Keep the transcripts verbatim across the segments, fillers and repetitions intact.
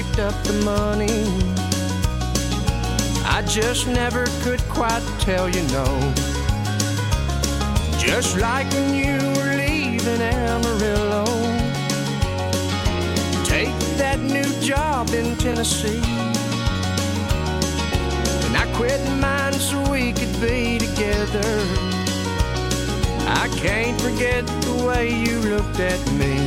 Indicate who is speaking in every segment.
Speaker 1: picked up the money. I just never could quite tell you no. Just like when you were leaving Amarillo, take that new job in Tennessee. And I quit mine so we could be together. I can't forget the way you looked at me.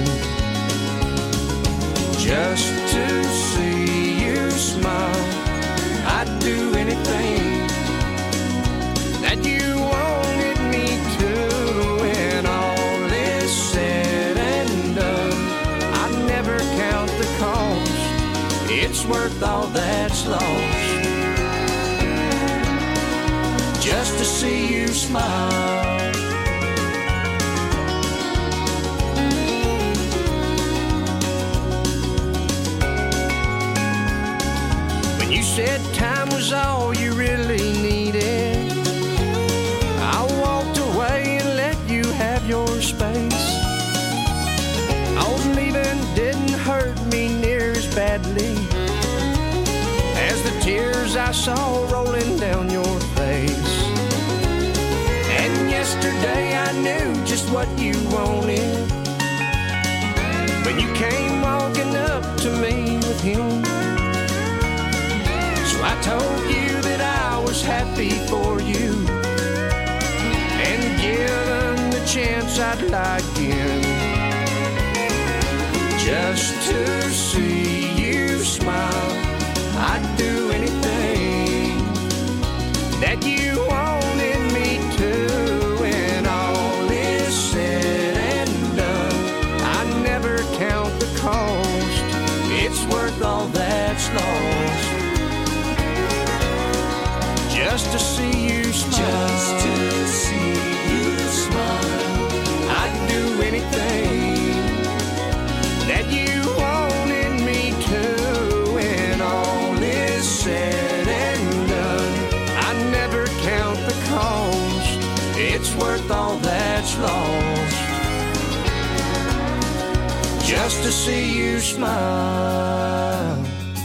Speaker 1: Just to see you smile, I'd do anything that you wanted me to. When all is said and done, I'd never count the cost. It's worth all that's lost, just to see you smile. You said time was all you really needed, I walked away and let you have your space. All leaving didn't hurt me near as badly as the tears I saw rolling down your face. And yesterday I knew just what you wanted when you came walking up to me with him. I told you that I was happy for you, and given the chance I'd lie again, just to see you smile. I'd do anything that you wanted me to. When all is said and done, I never count the cost. It's worth all that's lost, just to see you smile. Just to see you smile. I'd do anything that you wanted me to. When all is said and done, I never count the cost. It's worth all that's lost, just to see you smile.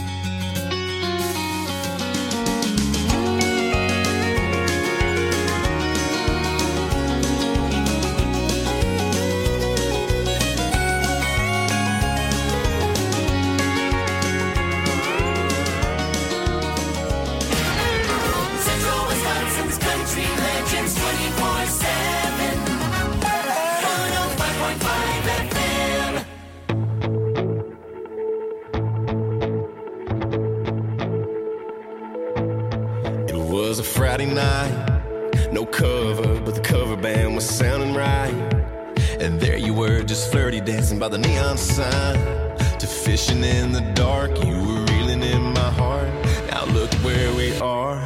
Speaker 2: Friday night, no cover, but the cover band was sounding right. And there you were, just flirty, dancing by the neon sign. To fishing in the dark, you were reeling in my heart. Now look where we are.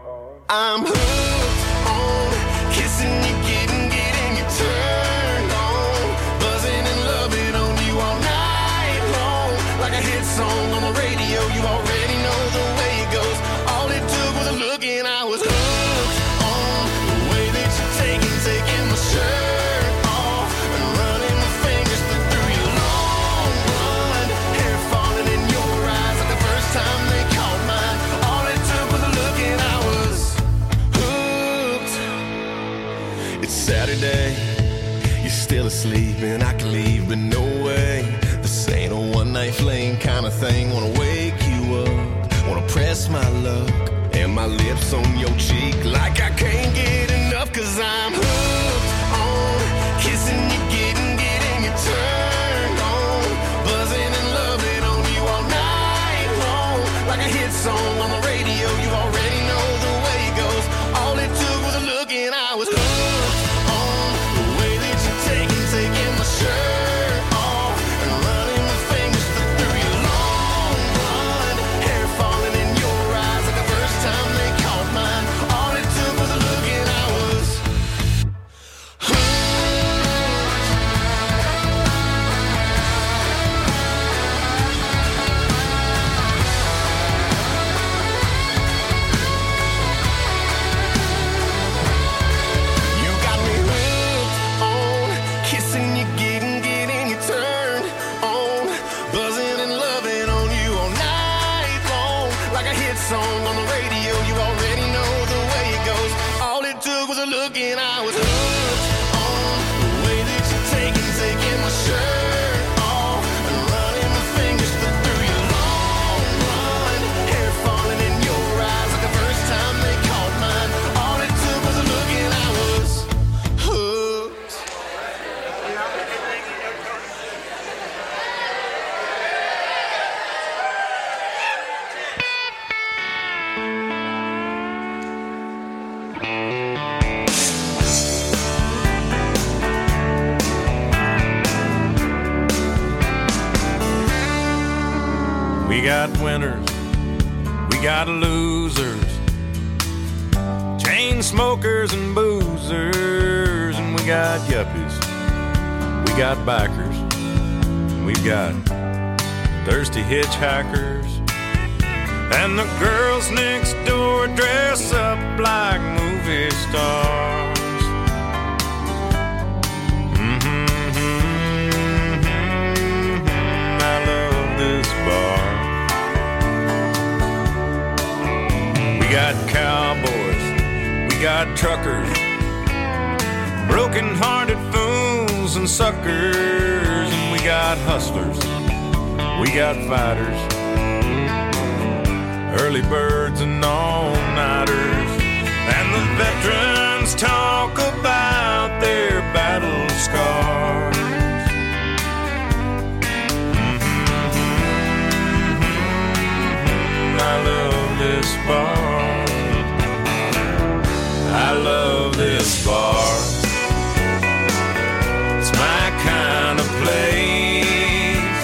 Speaker 2: I'm hooked on kissing you, getting, getting you turned on, buzzing and loving on you all night long. Like a hit song on the radio, you already know the way it goes. All it took was a look and I was hooked on the way that you're taking, taking my shirt off and running my fingers through your long blonde hair, falling in your eyes like the first time they caught mine. All it took was a look and I was hooked. It's Saturday, you're still asleep and I can leave, but no way. This ain't a one night fling kind of thing. Wanna wake you up, wanna press my luck and my lips on your cheek like I can't get enough. Cause I'm hooked on kissing you, getting, getting you turned on, buzzing and loving on you all night long. Like a hit song on the radio, you already know the way it goes. All it took was a look and I was hooked on the way that you're taking, taking my shirt off and running my fingers through your long blonde hair, falling in your eyes like the first time they caught mine. All it took
Speaker 3: We got winners, we got losers, chain smokers and boozers, and we got yuppies, we got bikers, we've got thirsty hitchhikers, and the girls next door dress up like movie stars. Mm-hmm, mm-hmm, I love this bar. We got cowboys, we got truckers, broken-hearted fools and suckers, and we got hustlers, we got fighters, early birds and all-nighters, and the veterans talk about their battle scars. Mm-hmm. I love this bar. I love this bar. It's my kind of place.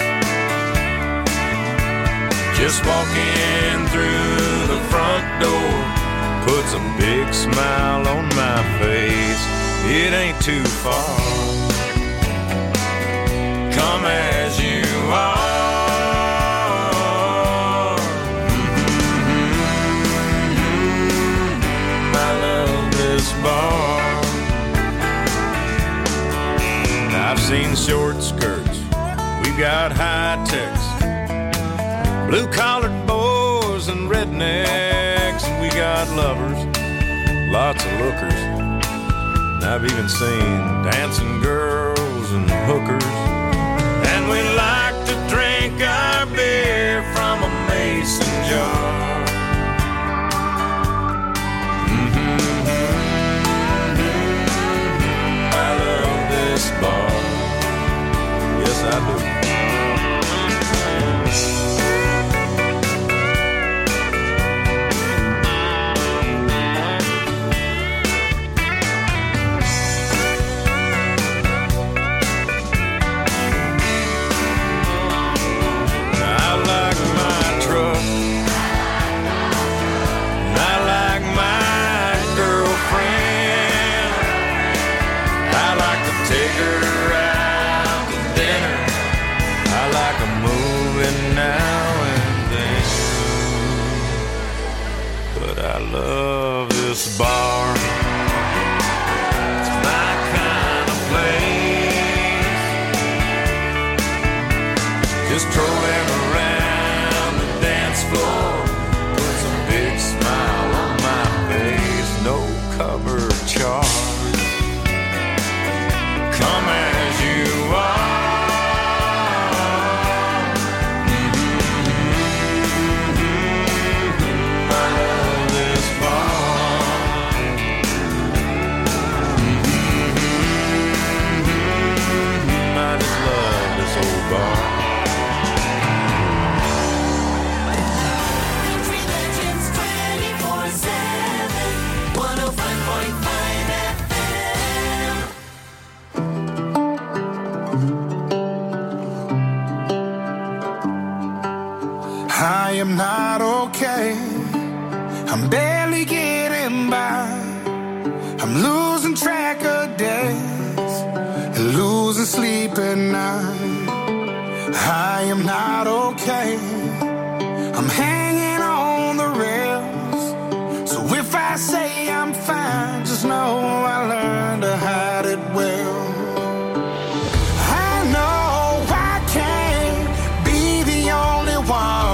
Speaker 3: Just walking through the front door puts a big smile on my face. It ain't too far. Come as you are. Mm-hmm. I love this bar. I've seen short skirts, we've got high techs, blue-collared boys and rednecks, and we got lovers, lots of lookers. And I've even seen dancing girls and hookers. And we like to drink our beer from a mason jar. Mm-hmm. I love this bar. Yes, I do. I love this bar. It's my kind of place. Just strolling around the dance floor puts a big smile on my face. No cover charge. Come as you are.
Speaker 4: I am not okay. I'm barely getting by. I'm losing track of days and losing sleep at night. I am not okay. I'm hanging on the rails. So if I say I'm fine, just know I learned to hide it well. I know I can't be the only one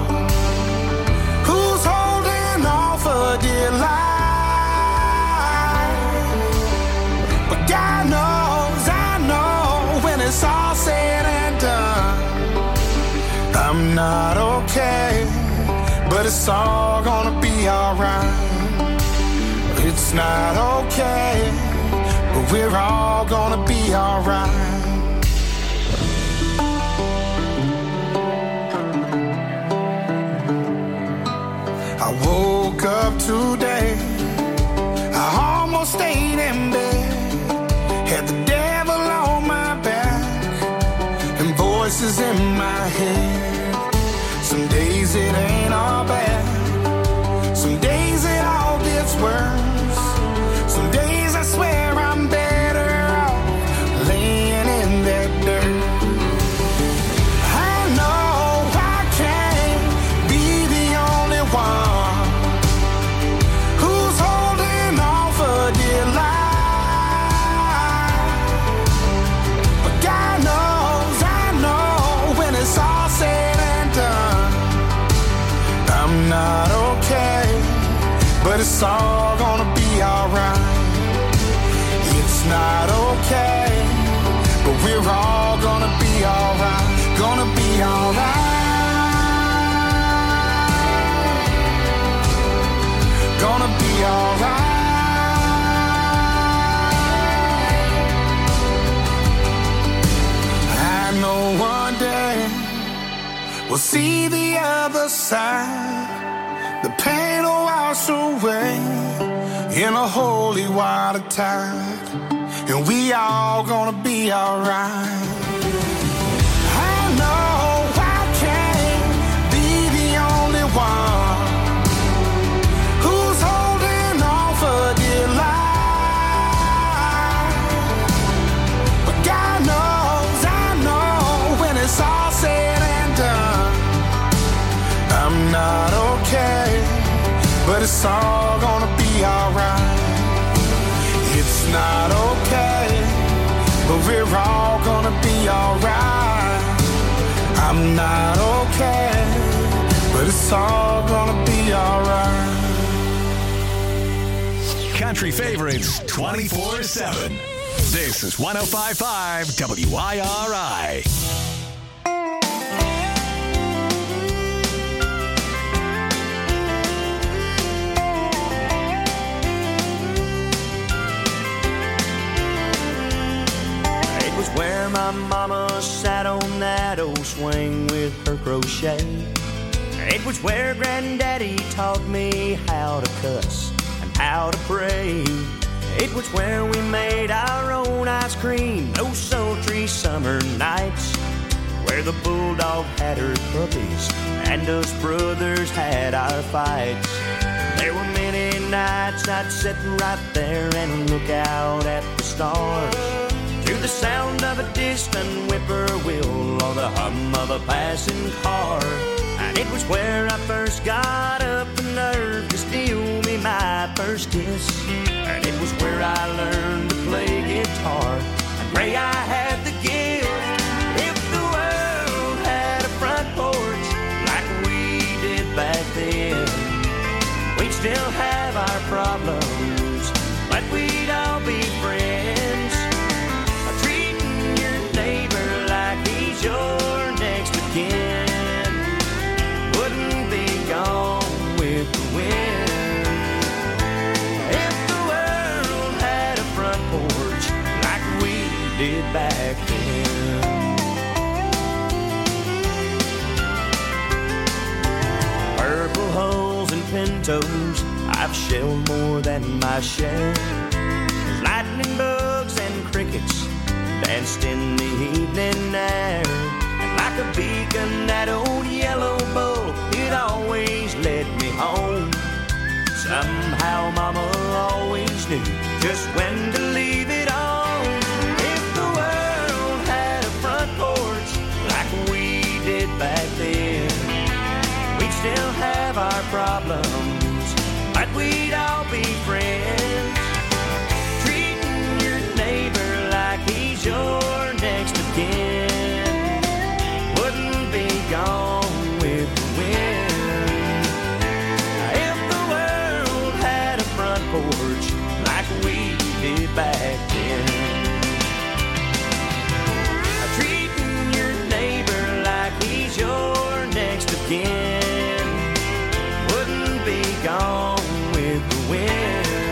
Speaker 4: all said and done. I'm not okay, but it's all gonna be alright. It's not okay, but we're all gonna be alright. I woke up today, I almost stayed in bed, had the devil on my back, voices in my head. Some days days it ain't all bad. Some days it all gets worse. Some days I swear I'm better off laying in that dirt. I know I can't be the only one who's holding on for dear life. But God knows, I know when it's all said and done, I'm not okay, but it's all gonna be alright. It's not okay, but we're all gonna be alright. Gonna be alright. Gonna be alright. I know one day we'll see the other side. The pain will wash away in a holy water tide, and we all gonna be alright. I know I can't be the only one who's holding on for dear life. But God knows, I know when it's all said and done, I'm not okay, but it's all gonna be alright. It's not okay, but we're all gonna be alright. I'm not okay, but it's all gonna be alright.
Speaker 5: Country favorites twenty-four seven. This is one oh five point five W I R I.
Speaker 1: Where my mama sat on that old swing with her crochet. It was where Granddaddy taught me how to cuss and how to pray. It was where we made our own ice cream those sultry summer nights, where the bulldog had her puppies and us brothers had our fights. There were many nights I'd sit right there and look out at the stars, to the sound of a distant whippoorwill or the hum of a passing car. And it was where I first got up the nerve to steal me my first kiss. And it was where I learned to play guitar and pray I had the gift. If the world had a front porch like we did back then, we'd still have our problems, but we'd all be friends. Your next of kin wouldn't be gone with the wind. If the world had a front porch like we did back then. Purple hulls and pintos, I've shelled more than my share. There's lightning bugs and crickets danced in the evening air, and like a beacon that old yellow bull, it always led me home. Somehow Mama always knew just when to leave it on. If the world had a front porch like we did back then, we'd still have our problems, but we'd all be friends. Treating your neighbor like he's your next of kin wouldn't be gone with the wind. If the world had a front porch like we did back then, treating your neighbor like he's your next of kin wouldn't be gone with the wind.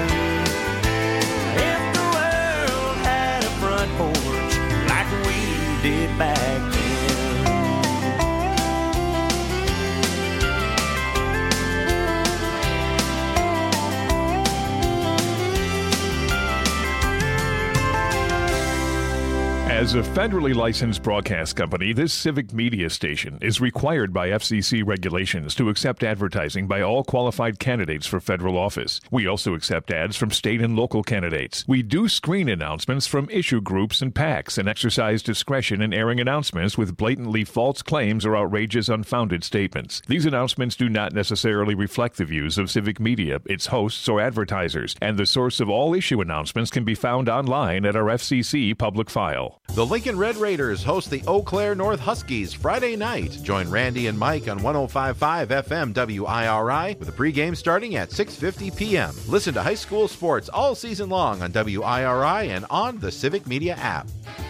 Speaker 6: As a federally licensed broadcast company, this civic media station is required by F C C regulations to accept advertising by all qualified candidates for federal office. We also accept ads from state and local candidates. We do screen announcements from issue groups and PACs and exercise discretion in airing announcements with blatantly false claims or outrageous, unfounded statements. These announcements do not necessarily reflect the views of civic media, its hosts, or advertisers, and the source of all issue announcements can be found online at our F C C public file.
Speaker 7: The Lincoln Red Raiders host the Eau Claire North Huskies Friday night. Join Randy and Mike on one oh five point five F M W I R I with a pregame starting at six fifty p.m. Listen to high school sports all season long on W I R I and on the Civic Media app.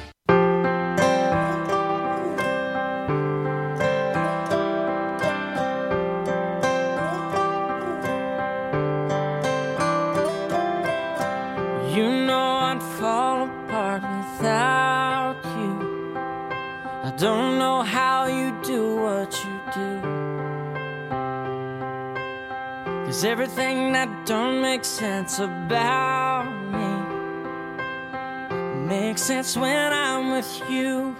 Speaker 8: You know I'd fall apart without you. I don't know how you do what you do. 'Cause everything that don't make sense about me makes sense when I'm with you.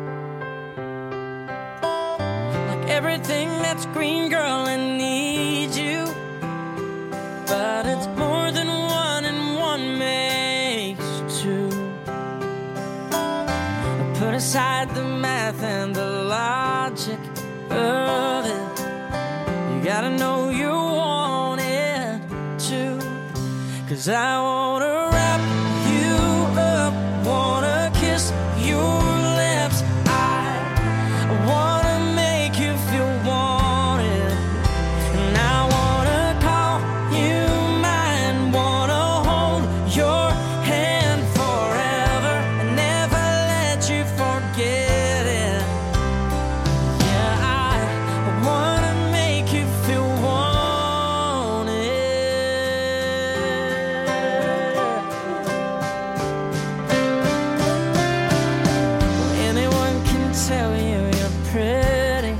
Speaker 8: Like everything that's green, girl, I need you. But it's more than one and one makes two. Put aside the math and the logic of it. You gotta know you want it too. 'Cause I wanna wrap you up, wanna kiss your lips. I wanna make you feel wanted. And I wanna call you mine, wanna hold your hand forever and never let you forget it. Yeah, I wanna make you feel wanted. Anyone can tell you you're pretty,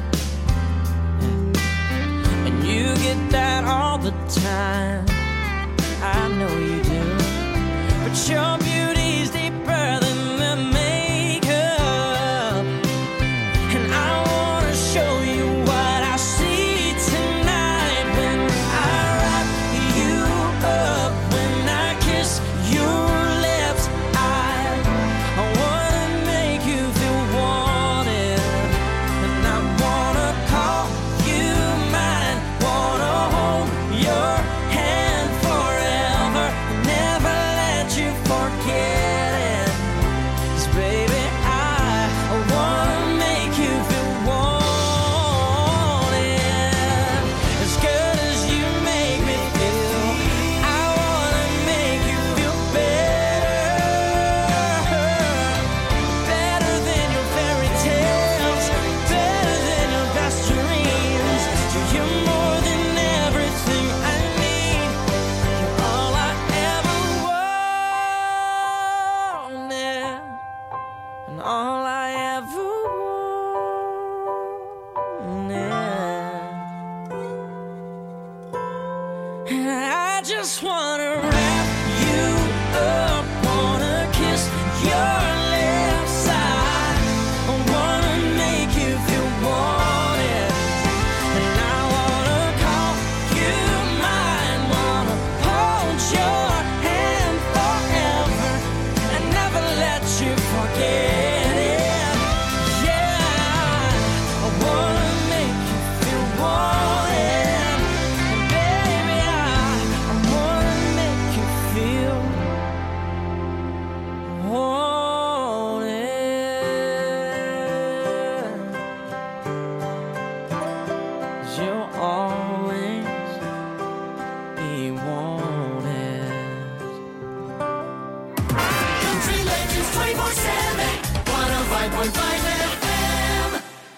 Speaker 8: and you get that all the time. I know you do, but your beauty's deeper than the makeup. And I wanna show you what I see tonight when I wrap you up, when I kiss your lips. I, I wanna make you feel wanted, and I wanna call you mine, wanna hold your hand forever, never let you forget it. 'Cause baby, I, I wanna make you feel wanted. As good as you make me feel, I wanna make you feel better. Better than your fairy tales, better than your best dreams. You're more than everything I need. You're all I ever wanted, and all I ever wanted. And I just wanna wrap you up, wanna kiss your lips. I wanna make you feel wanted, and I wanna call you mine, wanna hold your hand forever and never let you forget it. Yeah, I wanna make you feel wanted, and baby, I, I wanna make you feel wanted. 'Cause you'll always be wanted.
Speaker 9: Country Legends twenty-four seven, one oh five point five F M.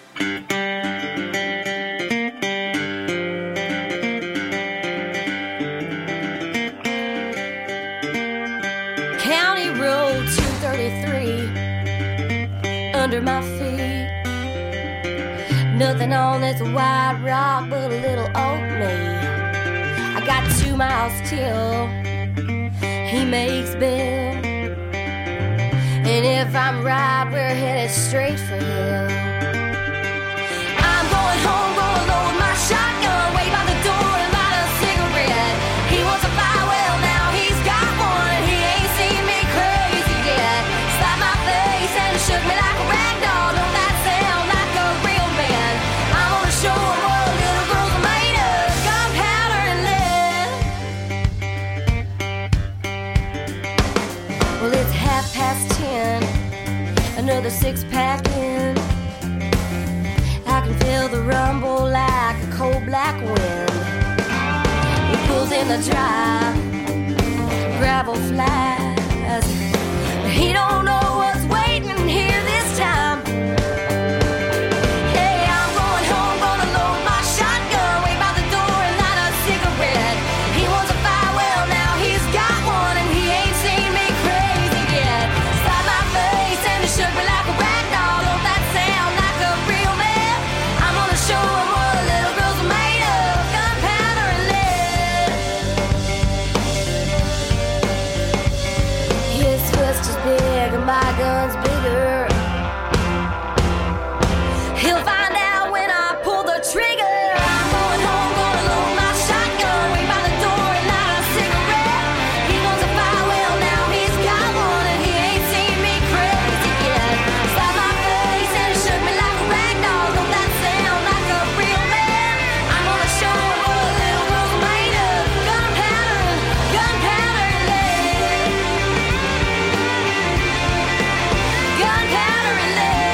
Speaker 10: County Road two thirty-three under my feet. Nothing on this white rock but a little old me. I got two miles till he makes Bill. And if I'm right, we're headed straight for hell. I'm going home, gonna load my shotgun, wait by the door and light a cigarette. He wants a fire, well now he's got one, and he ain't seen me crazy yet. Slapped my face and shook me like a rag doll. Don't that sound like a real man? I'm gonna show him what little girls are made of, gunpowder and lead. Well, it's half past ten, another six pack in. I can feel the rumble like a cold black wind. He pulls in the drive, gravel flies. He don't know what's waiting here this time. Hey, I'm going home, gonna load my shotgun, wait by the door and light a cigarette. He wants a fire, well now he's got one, and he ain't seen me crazy yet. Slapped my face and he shook me like a rag doll. Don't that sound like a real man? I'm gonna show him what little girls are made of, gunpowder and lead. His fist is big and my gun's bigger. He'll find out when I pull the trigger. I'm going home, gonna load my shotgun, wait by the door and light a cigarette. He wants a fire, well now he's got one, and he ain't seen me crazy yet. Slapped my face and he shook me like a rag doll. Don't that sound like a real man? I'm gonna show him what little girls are made of, gunpowder, gunpowder and lead. Gunpowder and lead.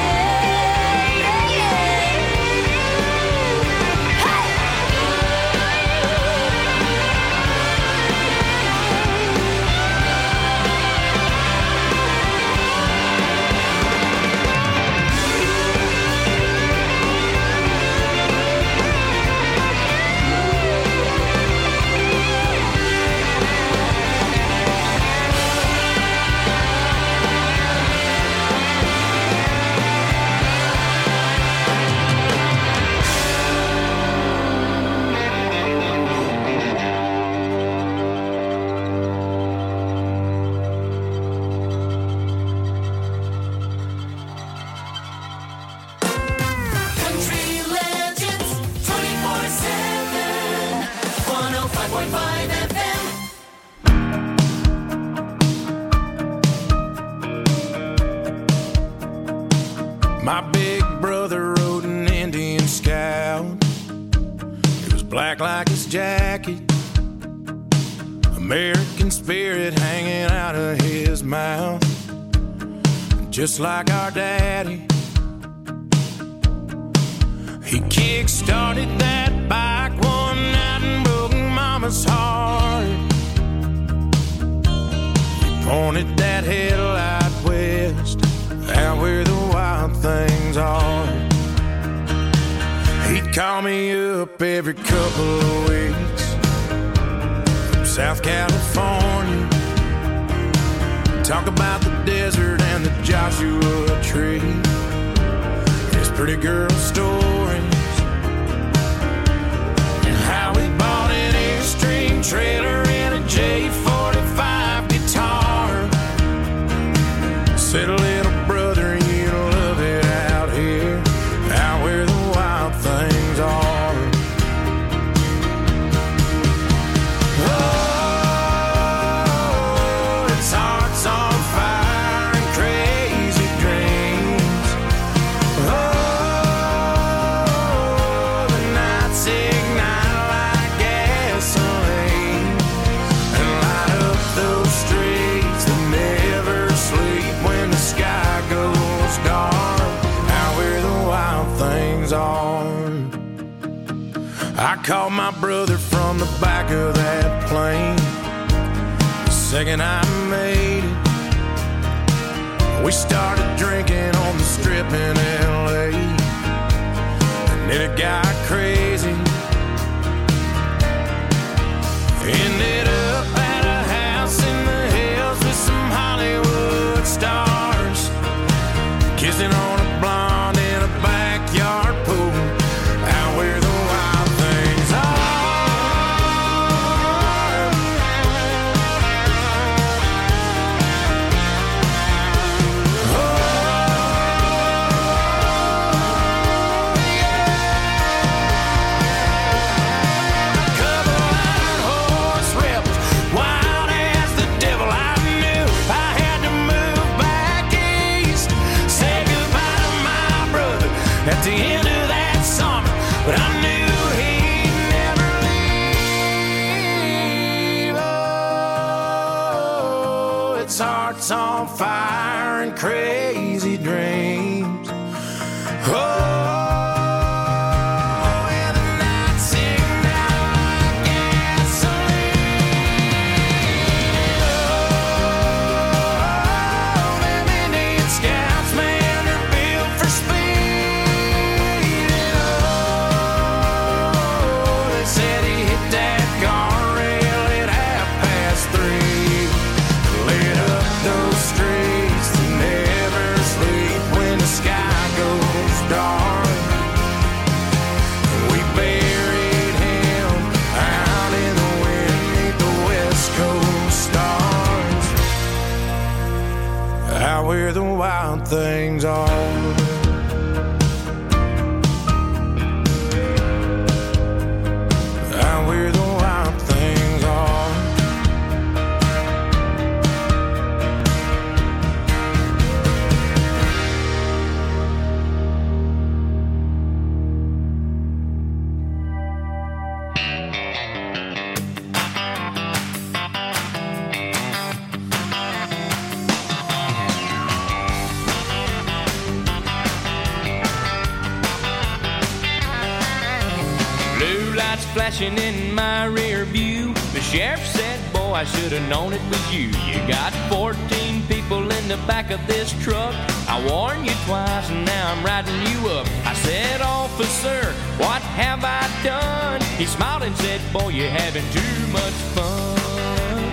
Speaker 9: Country Legends twenty-four seven, one oh five point five F M.
Speaker 4: My big brother rode an Indian Scout. It was black like his jacket, American spirit hanging out of his mouth. Just like our daddy, he kick-started that bike one night and broke Mama's heart. He pointed that headlight west, out where the wild things are. He'd call me up every couple of weeks from South California, talk about the desert and the Joshua Tree, his pretty girl stories, and how he bought an Airstream trailer and a J forty-five guitar. Said, little brother, you love it out here, out where the wild things are. Oh, its heart's on fire and crazy dreams. Oh, the nights ignite like gasoline and light up those streets that never sleep when the sky goes dark, out where the wild things are. I called my brother from the back of that plane the second I made it. We started drinking on the strip in L A, and then it got crazy. Ended up at a house in the hills with some Hollywood stars, kissing on a blonde in a backyard pool, out where the wild things are.
Speaker 8: at the end of that summer, but I knew he'd never leave. Oh, its heart's on fire and crazy dreams. Oh, where the wild things are. Out where the wild things are. Flashing in my rear view, the sheriff said, boy, I should have known it was you. You got fourteen people in the back of this truck. I warned you twice and now I'm riding you up. I said, officer, what have I done? He smiled and said, boy, you're having too much fun.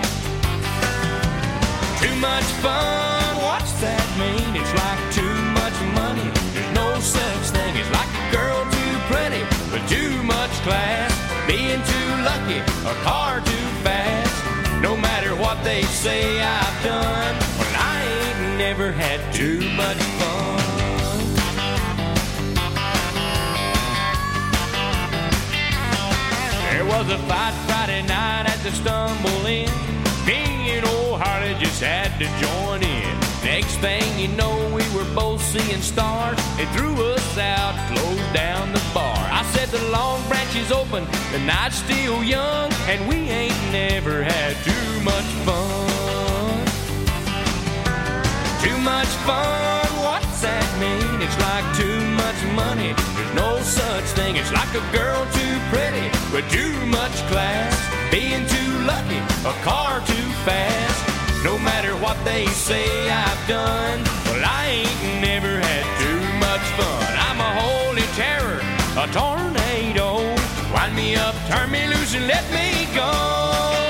Speaker 8: Too much fun, what's that mean? It's like too much money. There's no such thing as like a girl too pretty, but too much class. Being too lucky, a car too fast. No matter what they say I've done, well, I ain't never had too much fun. There was a fight Friday night at the Stumble Inn. Me and old Harley just had to join in. Next thing you know, we were both seeing stars. They threw us out, closed down the bar. I said the Long Branch is open, the night's still young, and we ain't never had too much fun. Too much fun, what's that mean? It's like too much money. There's no such thing. It's like a girl too pretty, but too much class. Being too lucky, a car too fast. No matter what they say I've done, well, I ain't never had too much fun. I'm a holy terror, a tornado. Wind me up, turn me loose, and let me go.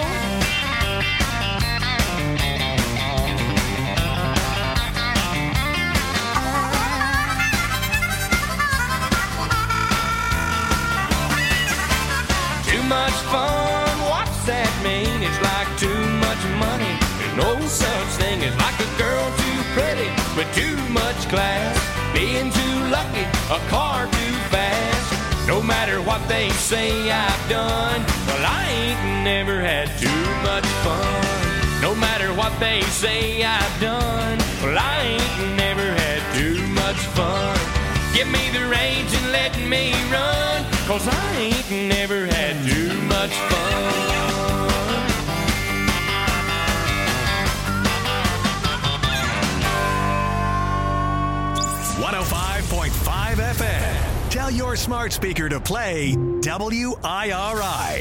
Speaker 8: Too much fun, what's that mean? It's like too much money. No such thing as like a girl too pretty, but too much class. Being too lucky, a car too fast. No matter what they say I've done, well, I ain't never had too much fun. No matter what they say I've done, well, I ain't never had too much fun. Give me the reins and let me run, 'cause I ain't never had too much fun.
Speaker 5: one oh five point five F M. Tell your smart speaker to play W I R I.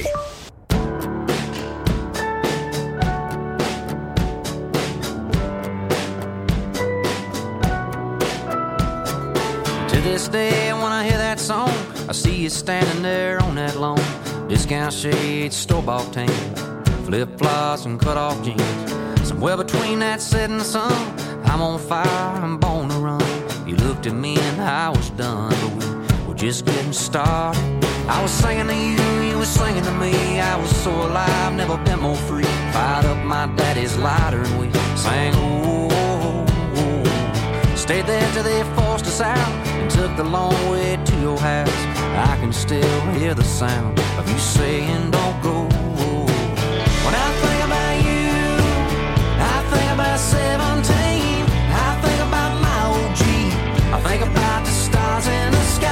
Speaker 11: To this day, when I hear that song, I see you standing there on that lawn. Discount shades, store-bought tan, flip-flops and cut-off jeans. Somewhere between that set and the sun, I'm on fire, I'm born to run. You looked at me and I was done, but we were just getting started. I was singing to you, you were singing to me. I was so alive, never been more free. Fired up my daddy's lighter and we sang, oh, oh, oh. Stayed there till they forced us out and took the long way to your house. I can still hear the sound of you saying, don't go. When I think about you, I think about seventeen. I think about my old Jeep. I think about the stars in the sky.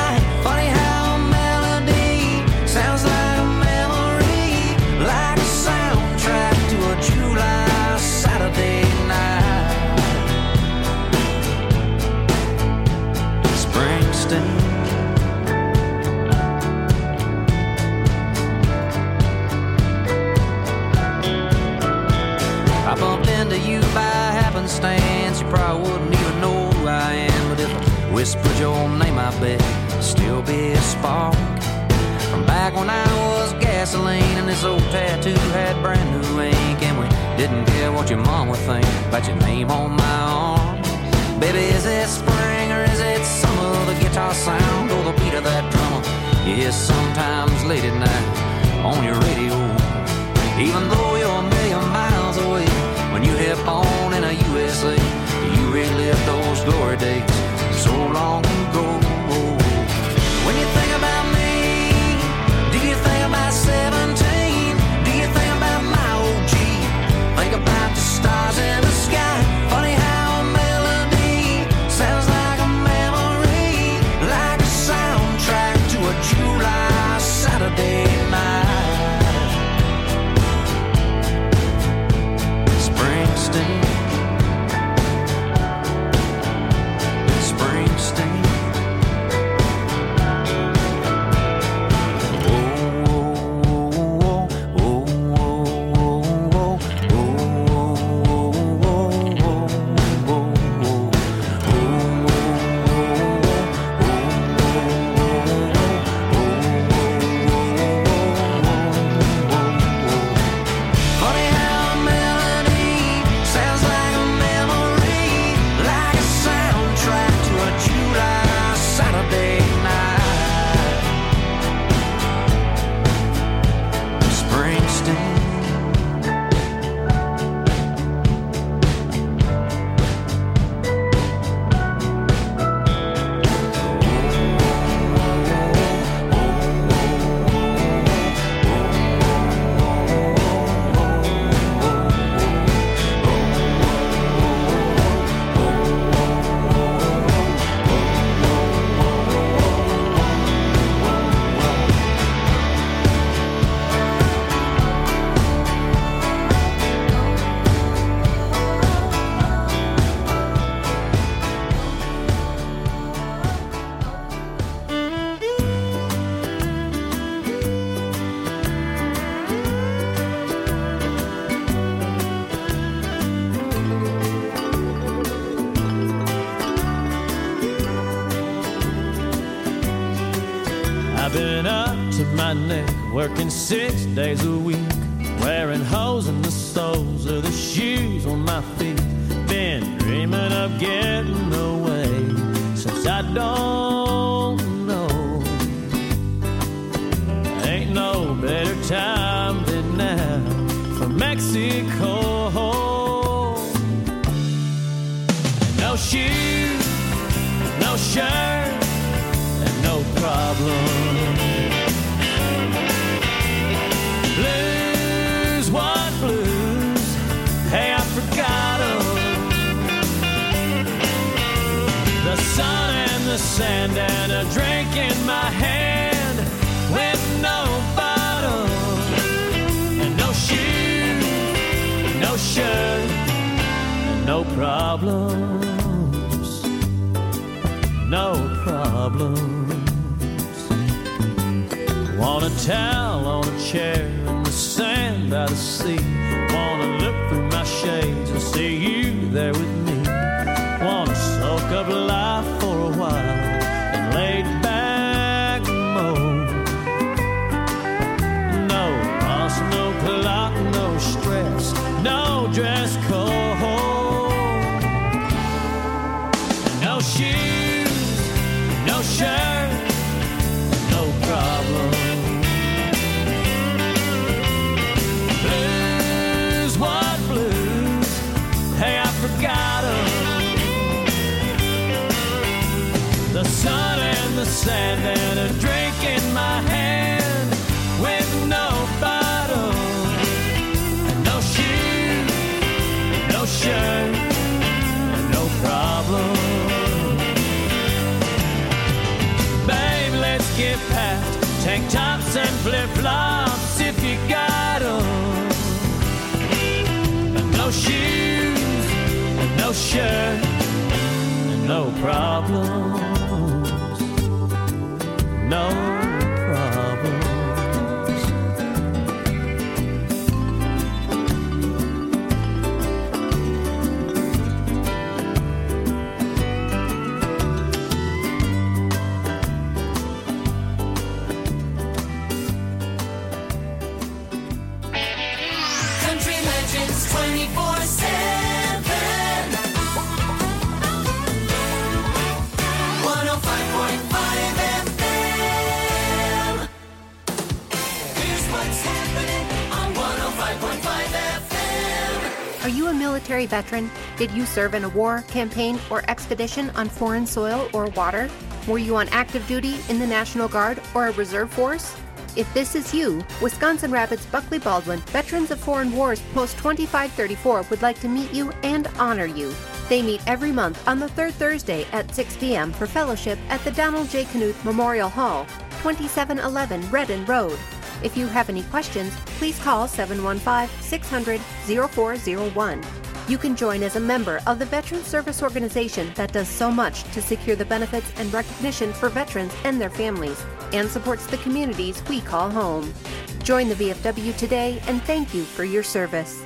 Speaker 11: Springsteen. I bumped into you by happenstance, you probably wouldn't even know who I am. But if I whispered your name, I bet it'd still be a spark from back when I was gasoline and this old tattoo had brand new ink, and we didn't care what your mom would think about your name on my arm. Baby, is it spring or is it summer? The guitar sound or the beat of that drummer you hear sometimes late at night on your radio. Even though you're a million miles away, when you hit on in a U S A, you relive those glory days so long ago. When you think about me, do you think about seventeen? Do you think about my O G? Think about the stars in the sky. Funny how a melody sounds like a memory, like a soundtrack to a July Saturday night. Springsteen, Springsteen.
Speaker 12: Working six days a week, wearing holes in the soles of the shoes on my feet. Been dreaming of getting away since I don't know. Ain't no better time than now for Mexico. No shoes, no shirt, and no problem. Blues, what blues? Hey, I forgot 'em. The sun and the sand and a drink in my hand with no bottle and no shoes, no shirt, and no problems, no problems. Want a towel on a chair in the sand by the sea. Wanna look through my shades and see you there with me. Wanna soak up life for a while and laid back mode. No boss, no clock, no stress, no dress code. No shoes, no shirt, no problem. Forgot 'em. The sun and the sand and a drink in my hand with no bottle and no shoes, no shirt, and no problem. Babe, let's get past tank tops and flip-flops if you got 'em. No shoes, no shirt, and no problems. no problems.
Speaker 9: Country Legends twenty-four seven. one oh five point five F M. Here's what's happening on one oh five point five F M.
Speaker 13: Are you a military veteran? Did you serve in a war, campaign, or expedition on foreign soil or water? Were you on active duty in the National Guard or a reserve force? If this is you, Wisconsin Rapids Buckley Baldwin Veterans of Foreign Wars Post twenty-five thirty-four would like to meet you and honor you. They meet every month on the third Thursday at six p.m. for fellowship at the Donald J. Knuth Memorial Hall, twenty-seven eleven Redden Road. If you have any questions, please call seven one five, six hundred, oh four oh one. You can join as a member of the Veterans Service Organization that does so much to secure the benefits and recognition for veterans and their families, and supports the communities we call home. Join the V F W today, and thank you for your service.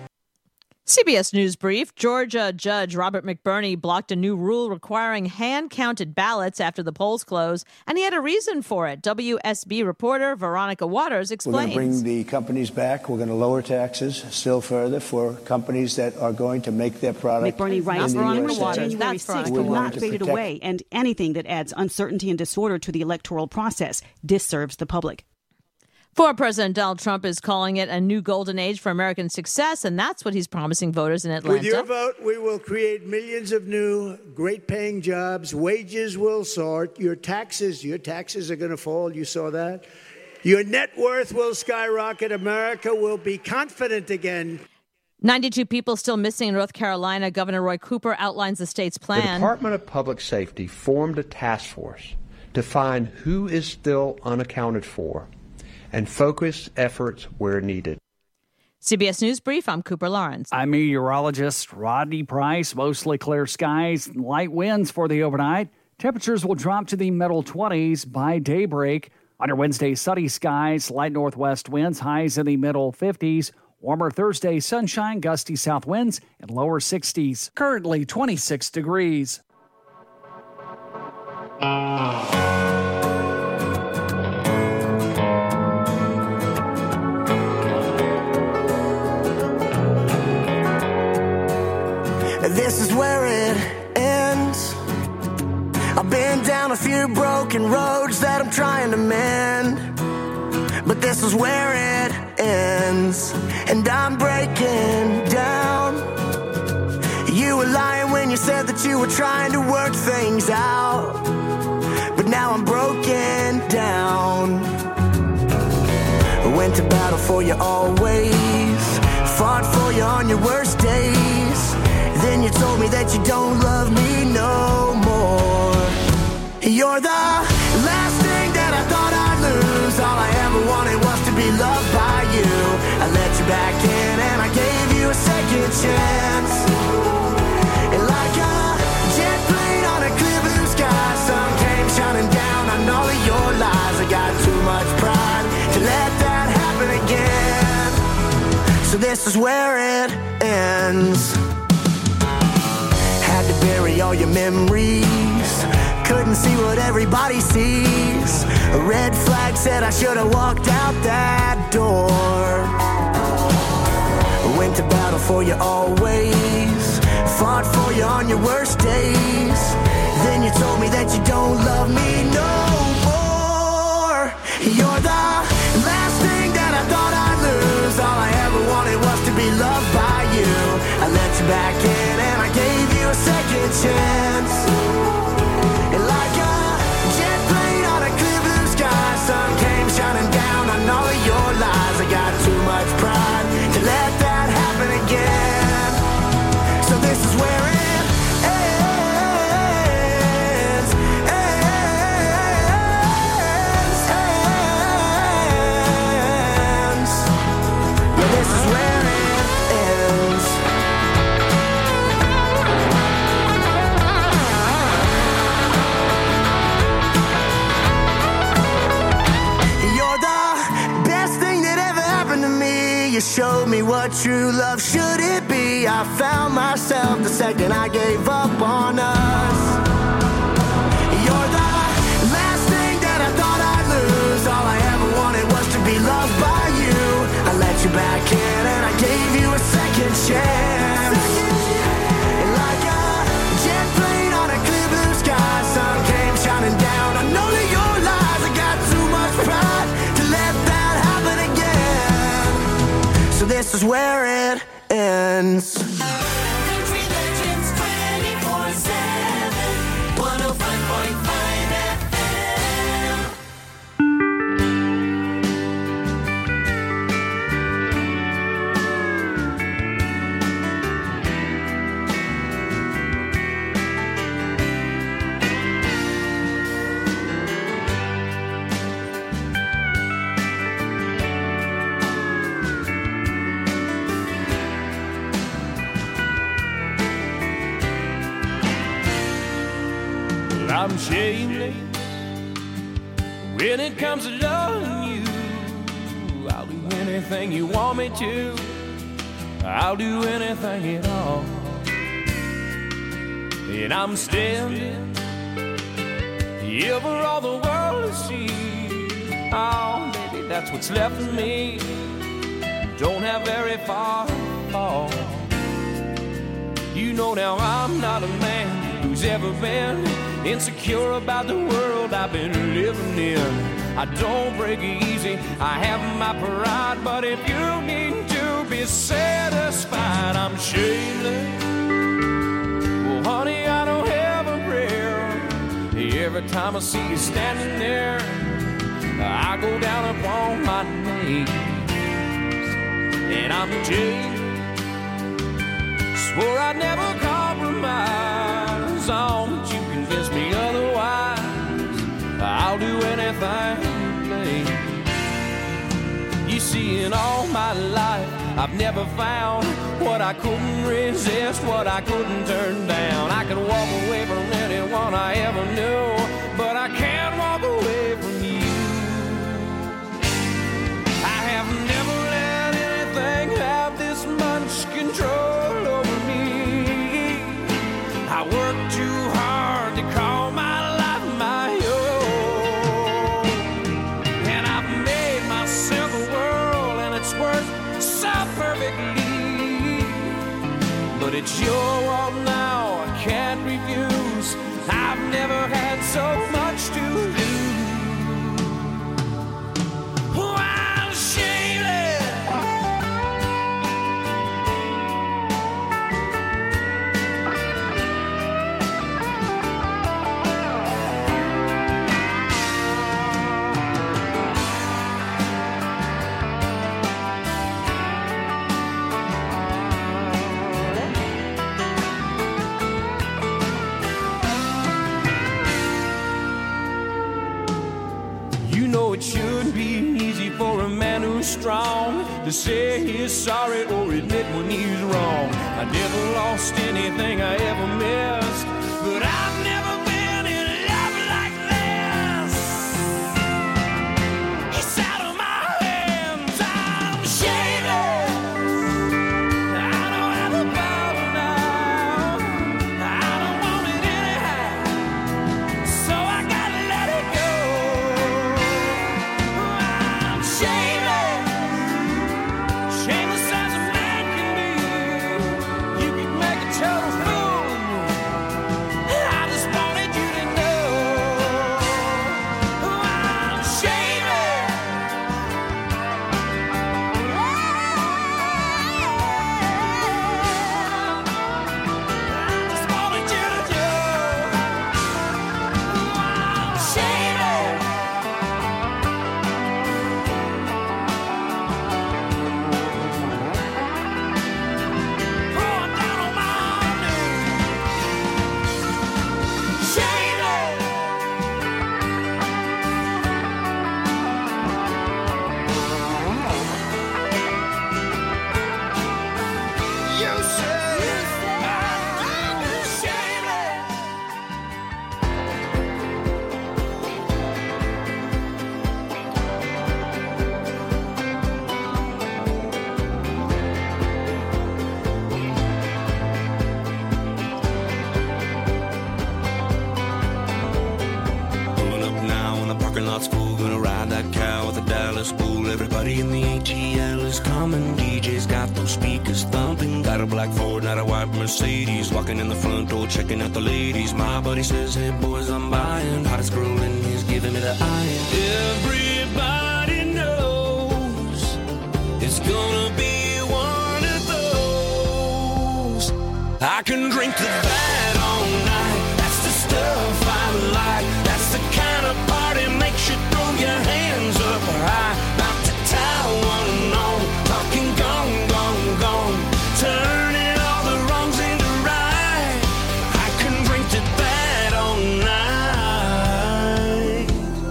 Speaker 14: C B S News Brief. Georgia Judge Robert McBurney blocked a new rule requiring hand-counted ballots after the polls close, and he had a reason for it. W S B reporter Veronica Waters explains.
Speaker 15: We're going to bring the companies back. We're going to lower taxes still further for companies that are going to make their product
Speaker 16: McBurney writes
Speaker 15: in the
Speaker 16: Veronica
Speaker 15: U S A.
Speaker 16: Waters. January sixth will not fade it away, and anything that adds uncertainty and disorder to the electoral process disserves the public.
Speaker 14: Former President Donald Trump is calling it a new golden age for American success, and that's what he's promising voters in Atlanta.
Speaker 17: With your vote, we will create millions of new, great-paying jobs. Wages will soar. Your taxes, your taxes are going to fall. You saw that. Your net worth will skyrocket. America will be confident again.
Speaker 14: ninety-two people still missing in North Carolina. Governor Roy Cooper outlines the state's plan.
Speaker 18: The Department of Public Safety formed a task force to find who is still unaccounted for and focus efforts where needed.
Speaker 14: C B S News Brief, I'm Cooper Lawrence.
Speaker 19: I'm meteorologist Rodney Price. Mostly clear skies, light winds for the overnight. Temperatures will drop to the middle twenties by daybreak. Under Wednesday, sunny skies, light northwest winds, highs in the middle fifties. Warmer Thursday, sunshine, gusty south winds, and lower sixties. Currently twenty-six degrees.
Speaker 9: This is where it ends. I've been down a few broken roads that I'm trying to mend, but this is where it ends, and I'm breaking down. You were lying when you said that you were trying to work things out, but now I'm broken down. I went to battle for you always, fought for you on your worst days. Then you told me that you don't love me no more. You're the last thing that I thought I'd lose. All I ever wanted was to be loved by you. I let you back in and I gave you a second chance. And like a jet plane on a clear blue sky, sun came shining down on all of your lies. I got too much pride to let that happen again. So this is where it ends. Had to bury all your memories. Couldn't see what everybody sees. A red flag said I should have walked out that door. I went to battle for you always, fought for you on your worst days. Then you told me that you don't love me no more. You're the last thing that I thought I'd lose. All I ever wanted was to be loved by you. I let you back in and I gave you a second chance. And like a jet plane on a clear blue sky, sun came shining down on all of your lies. I got too much pride to let that happen again. So this is where it ends, ends, ends. Yeah, this is where it ends. what true love should it be? I found myself the second I gave up on us. You're the last thing that I thought I'd lose. All I ever wanted was to be loved by you. I let you back in and I gave you a second chance. And like a jet plane on a clear blue sky, sun came shining down. I know that your lies, I got too much pride to let that happen again. So this is where it ends.
Speaker 8: Country Legends twenty-four seven, one oh five point five F M.
Speaker 12: I'm shameless when it comes to loving you. I'll do anything you want me to. I'll do anything at all. And I'm standing here for all the world to see. Oh, baby, that's what's left of me. Don't have very far to fall. You know now I'm not a man who's ever been insecure about the world I've been living in. I don't break easy, I have my pride, but if you need to be satisfied, I'm shameless. Well, honey, I don't have a prayer. Every time I see you standing there, I go down upon my knees. And I'm jaded, swore I'd never compromise on, but you convinced me otherwise. I'll do anything, babe. You see, in all my life, I've never found what I couldn't resist, what I couldn't turn down. I could walk away from anyone I ever knew, but I can't walk away from you. I have never let anything have this much control over me. I work too hard to call my life my own, and I've made myself a world, and it's worked so perfectly. But it's your world now, I can't refuse. I've never had so much to lose. Oh, I'm shameless. It should be easy for a man who's strong to say he's sorry or admit when he's wrong. I never lost anything I ever missed, but I've never been in love like this. It's out of my hands, I'm shameless. I don't have the power now, I don't want it anyhow, so I gotta let it go. Shameless as a man can be. You can make a total fool of me,
Speaker 20: Dust Bowl. Everybody in the A T L is coming. D J's got those speakers thumping. Got a black Ford, not a white Mercedes. Walking in the front door, checking out the ladies. My buddy says, hey boys, I'm buying. Hottest girl in he's giving me the iron. Everybody knows it's gonna be one of those. I can drink to that all night. That's the stuff I like. That's the kind of party makes you throw your hands up high. About to tie one on, talking gone, gone, gone. Turning all the wrongs into right. I can drink to that all night.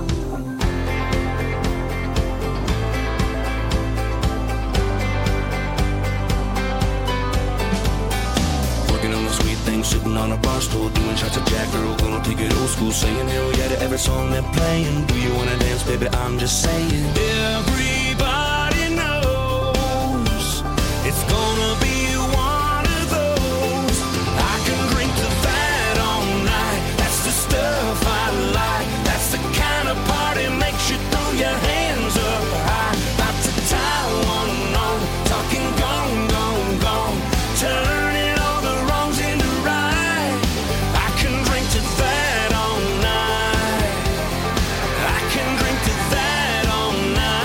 Speaker 20: Working on the sweet thing, sitting on a bar stool, doing shots of Jack. Girl, gonna take it old school, saying hell yeah to every song they're playing. Do you wanna dance, baby? I'm just saying. Everybody knows it's gonna be one of those. I can drink to that all night. That's the stuff I like. That's the kind of party makes you throw your hands up high. About to tie one on, talking gone, gone, gone. Turning all the wrongs into right. I can drink to that all night. I can drink to that all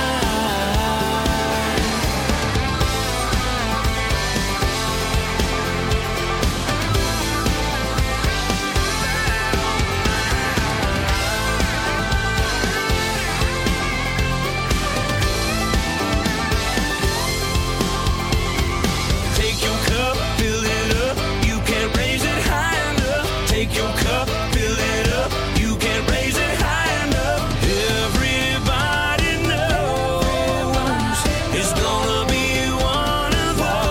Speaker 20: night. Take your cup, fill it up. You can't raise it high enough. Take your cup, fill it up. You can't raise it high enough. Everybody knows it's gonna be one of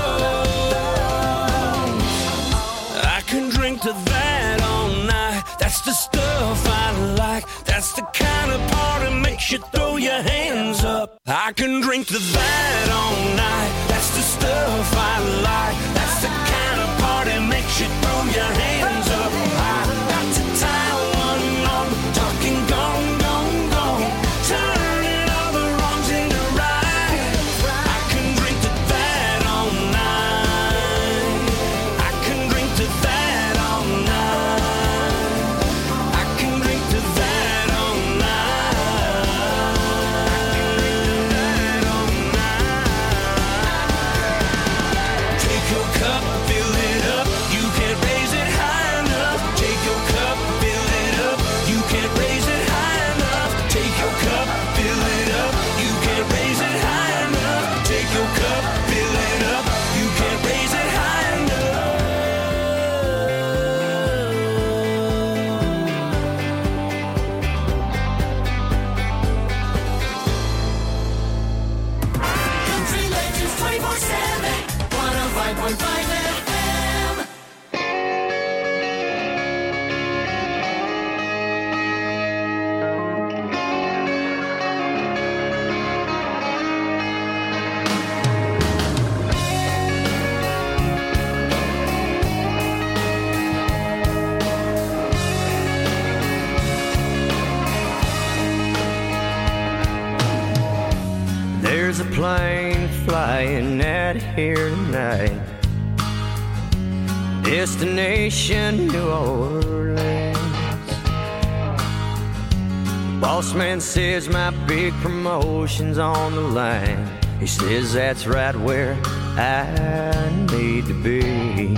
Speaker 20: those. I can drink to that all night. That's the stuff I like. That's the kind of party makes you throw your hands up. I can drink to that all night. That's the stuff I like. That's the kind of party makes you throw your hands up. I got to tie one on, talking gone, gone, gone. Turning all the wrongs into right. I can drink to that all night. I can drink to that all night. I can drink to that all night. Take your cup, fill it up. You can't raise it high enough. Take your cup, fill it up. You can't raise it high enough. Take your cup, fill it up. You can't raise it high enough. Take your cup, fill it up. You can't raise it high enough.
Speaker 8: Country Legends twenty-four seven, one oh five point five F M.
Speaker 1: There's a plane flying out here tonight. Destination New Orleans. Boss man says my big promotion's on the line. He says that's right where I need to be.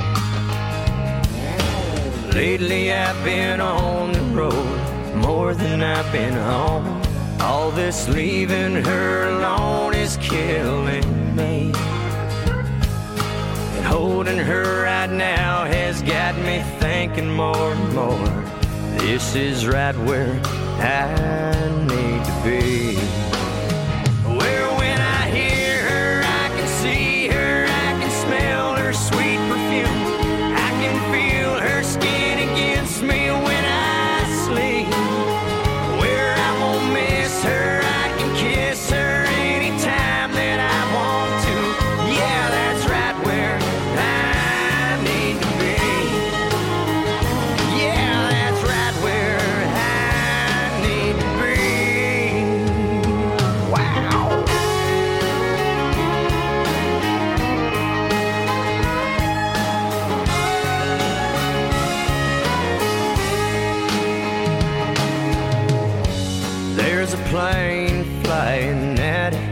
Speaker 1: Lately I've been on the road more than I've been home. All this leaving her alone is killing me. And holding her right now has got me thinking more and more. This is right where I need to be. Where when I hear her, I can see her, I can smell her sweet perfume. I can feel her skin against me when I sleep. Where I won't miss her, I can kiss her anytime that I want to. Yeah, that's right where I need to be. Yeah, that's right where I need to be.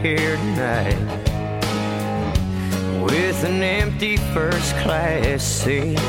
Speaker 1: here tonight with an empty first class seat.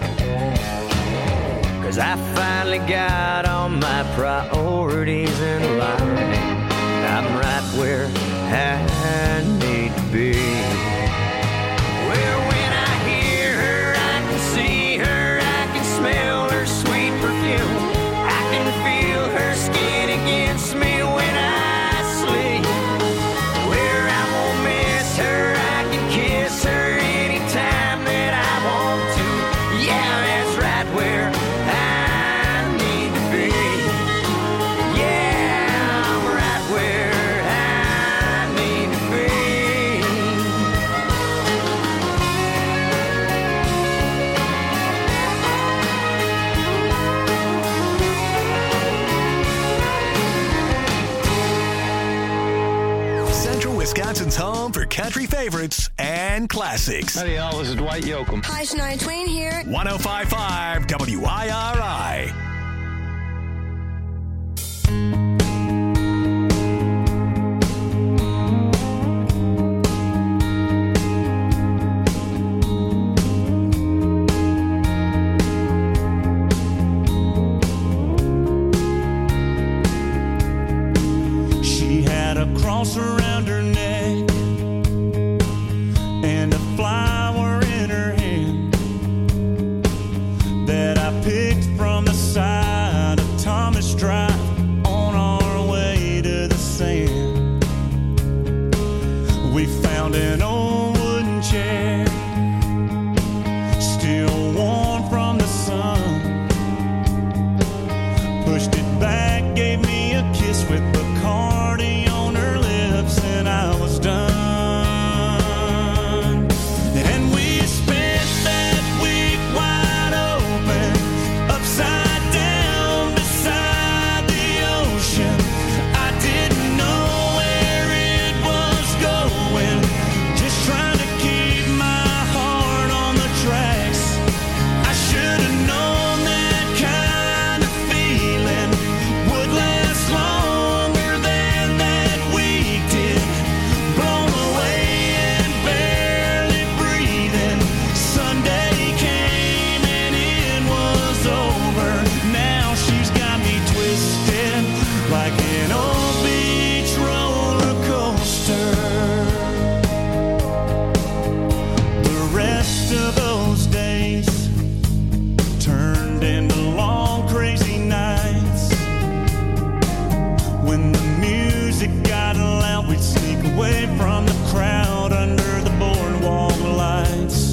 Speaker 1: Cause I finally got all my priorities in line. I'm right where I need to be. Well, when I hear her, I can see her, I can smell her sweet perfume. I can feel her skin against me when I sleep. Where I won't miss her, I can kiss her anytime that I want to. Yeah, that's right where I need to be. Yeah, I'm right where I need to be.
Speaker 5: Central Wisconsin's home for country favorites and classics.
Speaker 21: Howdy, y'all. This is Dwight Yoakam.
Speaker 22: Hi, Shania Twain here.
Speaker 5: one oh five point five W I R I.
Speaker 12: She had a cross around her neck and a flower in her hand that I picked from the side of Thomas Drive on our way to the sand. We found an old wooden chair, still warm from the sun. Pushed it back, gave me a kiss with Bacardi on her lips, and I was done. And we spent that week wide open, upside down beside the ocean. I didn't know where it was going, just trying to keep my heart on the tracks. I should have known that kind of feeling would last longer than that week did. Blown away and barely breathing. Sunday came and it was over. Now she's got me twisted like an old beach roller coaster. The rest of those days turned into long crazy nights. When the music got loud, we'd sneak away from the crowd under the boardwalk lights.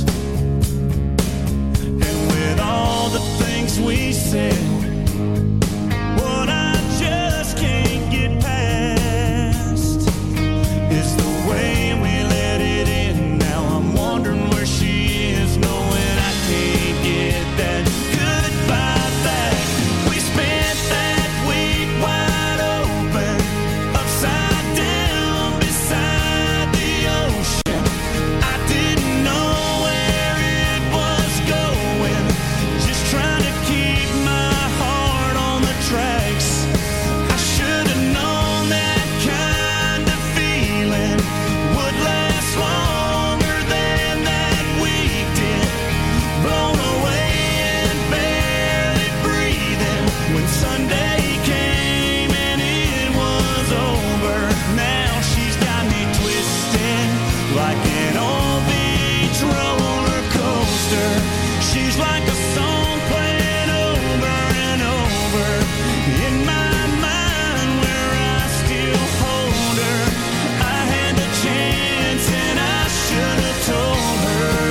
Speaker 12: And with all the things we said, what I just can't get past is the way we let it in. Now I'm wondering where she is, knowing I can't get that goodbye back. We spent that week wide open, upside down beside the ocean. I didn't know where it was going, just trying to keep my heart on the tracks. I should have known that kind of feeling would last longer than that week did. Blown away and barely breathing when Sunday came and it was over. Now she's got me twisted like an old beach roller coaster. She's like a song playing over and over in my mind where I still hold her. I had the chance and I should have told her.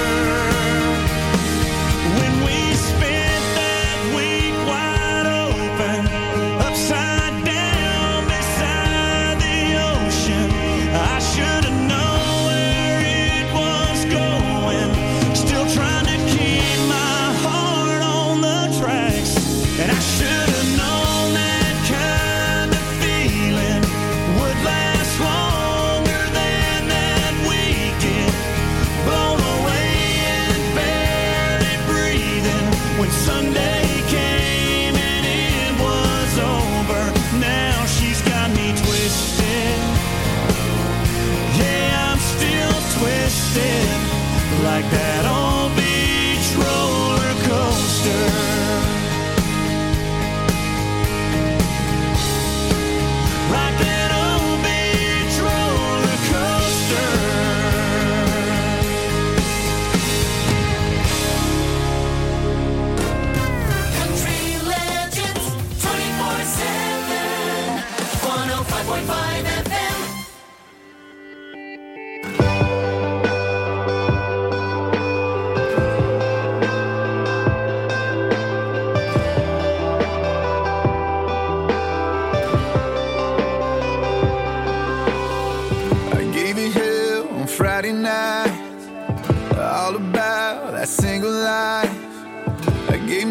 Speaker 12: When we spent that week wide open, upside down beside the ocean, I should have known where it was going. Still trying to keep my heart on the tracks, and I should have known that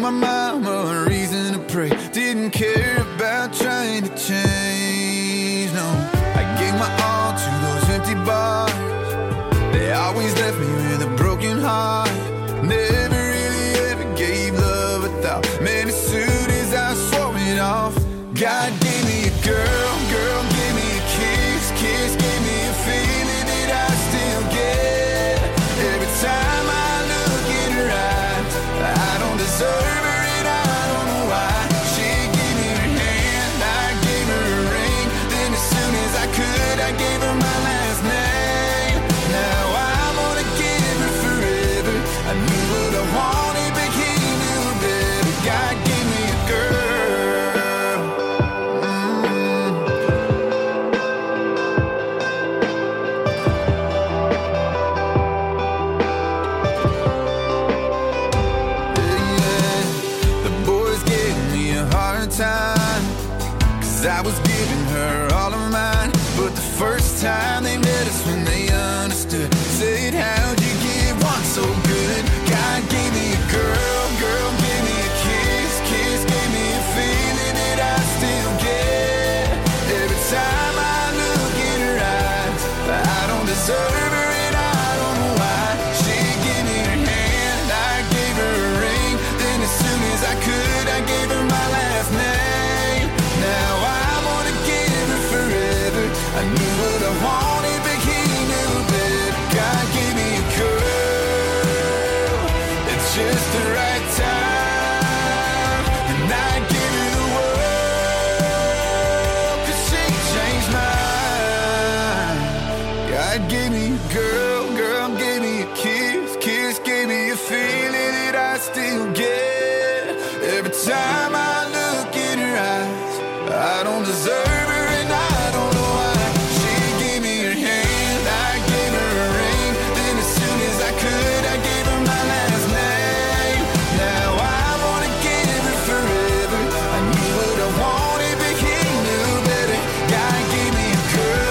Speaker 21: my mama a reason to pray. Didn't care about trying to change, no. I gave my all to those empty bars. They always left me with a broken heart. Never really ever gave love a thought. Man, as soon as I swore it off, God gave me a girl, girl gave me a kiss, kiss gave me a feeling that I still get. Every time I look in her eyes, I don't deserve her and I don't know why. She gave me her hand, I gave her a ring. Then as soon as I could, I gave her my last name. Now I'm gonna give her forever. I knew what I wanted, but he knew better. God gave me a girl. Time, cause I was giving her all of mine. But the first time they met us when they understood, said, how'd you get one so good? God gave me a girl, girl gave me a kiss, kiss gave me a feeling that I still get. Every time I look in her eyes, I don't deserve her and I don't know why. She gave me her hand, I gave her a ring. Then as soon as I could, I gave her my last name. Now I'm gonna give her forever. I knew what I wanted, but he knew better. God gave me a girl, it's just the right time, and I give her the world, cause she changed mine. God gave me a girl, girl gave me a kiss, kiss gave me a feeling that I still get. Every time I look in her eyes, I don't deserve